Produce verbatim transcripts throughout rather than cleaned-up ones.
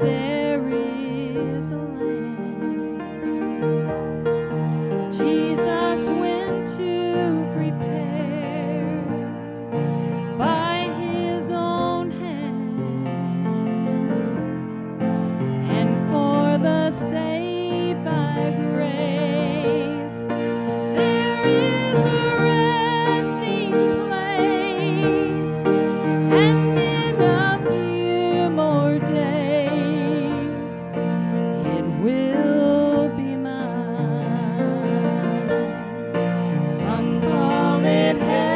there is a land Jesus went to prepare by his own hand, and for the saved by grace there is a resting place, and in a few more days it will be mine. Some call it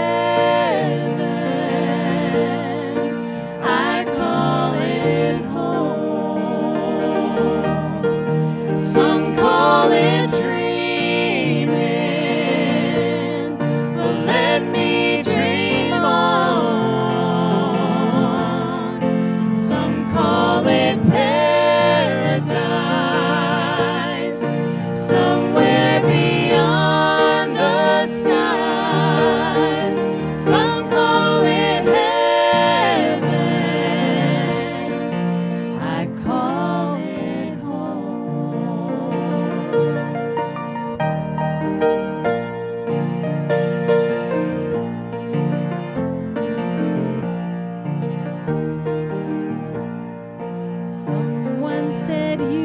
heaven, I call it home. Some call it dreaming, but let me dream on. Some call it paradise, somewhere beyond the skies. Some call it heaven, I call it home. Someone said you